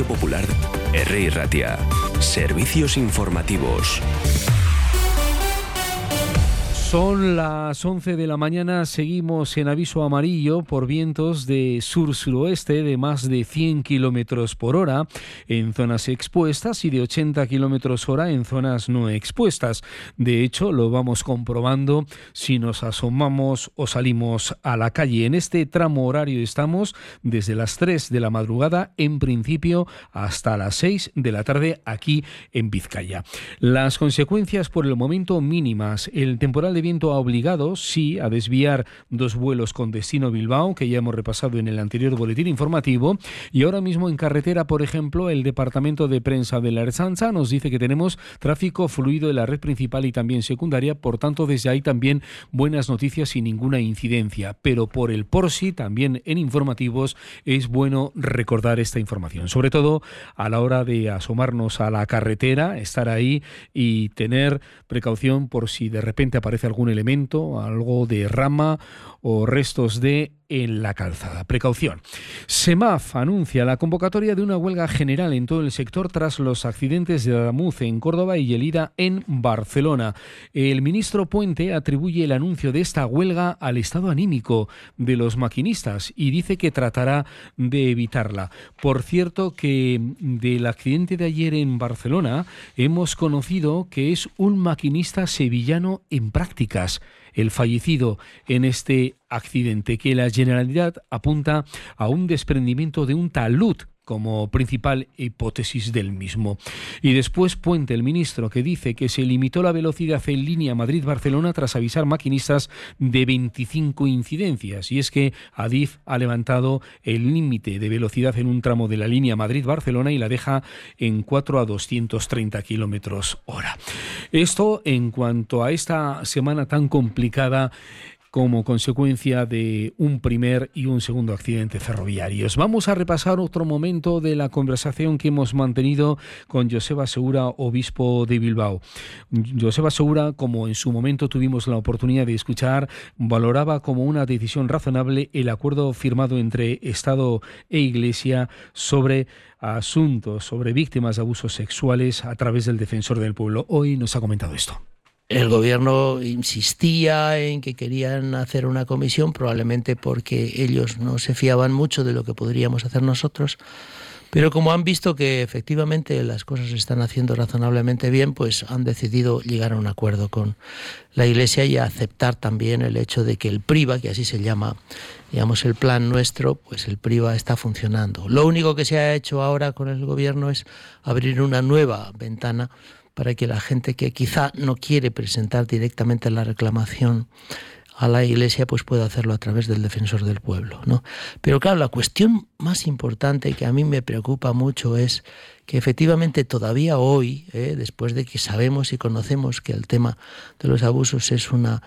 Radio Popular, R. Ratia. Servicios informativos. Son las 11 de la mañana, seguimos en aviso amarillo por vientos de sur-suroeste de más de 100 kilómetros por hora en zonas expuestas y de 80 kilómetros hora en zonas no expuestas. De hecho, lo vamos comprobando si nos asomamos o salimos a la calle. En este tramo horario estamos desde las 3 de la madrugada, en principio, hasta las 6 de la tarde aquí en Vizcaya. Las consecuencias por el momento mínimas. El temporal de viento ha obligado, sí, a desviar 2 vuelos con destino Bilbao, que ya hemos repasado en el anterior boletín informativo, y ahora mismo en carretera, por ejemplo, el Departamento de Prensa de la Ertzaintza nos dice que tenemos tráfico fluido en la red principal y también secundaria, por tanto, desde ahí también buenas noticias y ninguna incidencia, pero por el PORSI, también en informativos, es bueno recordar esta información, sobre todo a la hora de asomarnos a la carretera, estar ahí y tener precaución por si de repente aparece algún elemento, algo de rama o restos de en la calzada. Precaución. SEMAF anuncia la convocatoria de una huelga general en todo el sector tras los accidentes de Adamuz en Córdoba y Lleida en Barcelona. El ministro Puente atribuye el anuncio de esta huelga al estado anímico de los maquinistas y dice que tratará de evitarla. Por cierto, que del accidente de ayer en Barcelona hemos conocido que es un maquinista sevillano en prácticas el fallecido en este accidente, que la Generalidad apunta a un desprendimiento de un talud como principal hipótesis del mismo. Y después Puente, el ministro, que dice que se limitó la velocidad en línea Madrid-Barcelona tras avisar maquinistas de 25 incidencias. Y es que Adif ha levantado el límite de velocidad en un tramo de la línea Madrid-Barcelona y la deja en 4 a 230 kilómetros hora. Esto en cuanto a esta semana tan complicada como consecuencia de un primer y un segundo accidente ferroviarios. Vamos a repasar otro momento de la conversación que hemos mantenido con Joseba Segura, obispo de Bilbao. Joseba Segura, como en su momento tuvimos la oportunidad de escuchar, valoraba como una decisión razonable el acuerdo firmado entre Estado e Iglesia sobre asuntos, sobre víctimas de abusos sexuales a través del Defensor del Pueblo. Hoy nos ha comentado esto. El gobierno insistía en que querían hacer una comisión, probablemente porque ellos no se fiaban mucho de lo que podríamos hacer nosotros, pero como han visto que efectivamente las cosas se están haciendo razonablemente bien, pues han decidido llegar a un acuerdo con la Iglesia y a aceptar también el hecho de que el PRIVA, que así se llama, digamos, el plan nuestro, pues el PRIVA está funcionando. Lo único que se ha hecho ahora con el gobierno es abrir una nueva ventana para que la gente que quizá no quiere presentar directamente la reclamación a la Iglesia, pues pueda hacerlo a través del Defensor del Pueblo, ¿no? Pero claro, la cuestión más importante que a mí me preocupa mucho es que efectivamente todavía hoy, después de que sabemos y conocemos que el tema de los abusos es una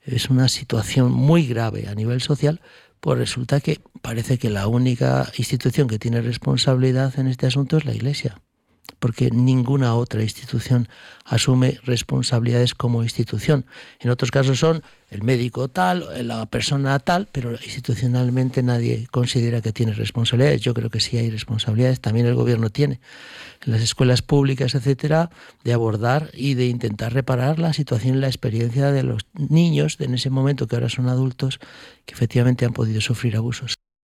situación muy grave a nivel social, pues resulta que parece que la única institución que tiene responsabilidad en este asunto es la Iglesia, porque ninguna otra institución asume responsabilidades como institución. En otros casos son el médico tal, la persona tal, pero institucionalmente nadie considera que tiene responsabilidades. Yo creo que sí hay responsabilidades, también el gobierno tiene, en las escuelas públicas, etcétera, de abordar y de intentar reparar la situación y la experiencia de los niños de en ese momento, que ahora son adultos, que efectivamente han podido sufrir abusos.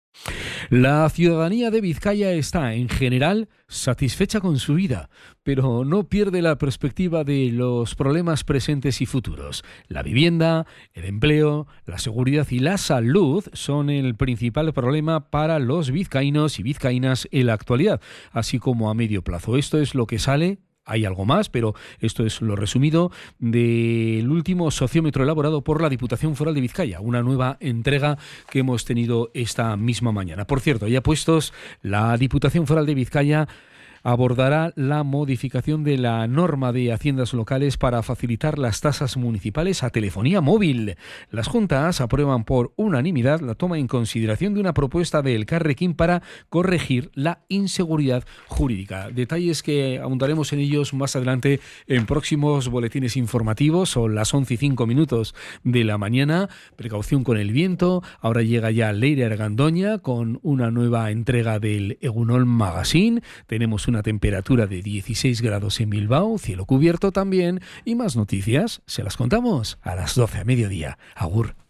La ciudadanía de Vizcaya está, en general, satisfecha con su vida, pero no pierde la perspectiva de los problemas presentes y futuros. La vivienda, el empleo, la seguridad y la salud son el principal problema para los vizcaínos y vizcaínas en la actualidad, así como a medio plazo. Esto es lo que sale. Hay algo más, pero esto es lo resumido del último sociómetro elaborado por la Diputación Foral de Vizcaya, una nueva entrega que hemos tenido esta misma mañana. Por cierto, ya puestos, la Diputación Foral de Vizcaya abordará la modificación de la norma de haciendas locales para facilitar las tasas municipales a telefonía móvil. Las juntas aprueban por unanimidad la toma en consideración de una propuesta de Elkarrekin para corregir la inseguridad jurídica. Detalles que abundaremos en ellos más adelante en próximos boletines informativos. Son las 11:05 de la mañana. Precaución con el viento. Ahora llega ya Leire Argandoña con una nueva entrega del Egunon Magazine. Tenemos una temperatura de 16 grados en Bilbao, cielo cubierto también, y más noticias se las contamos a las 12 a mediodía. Agur.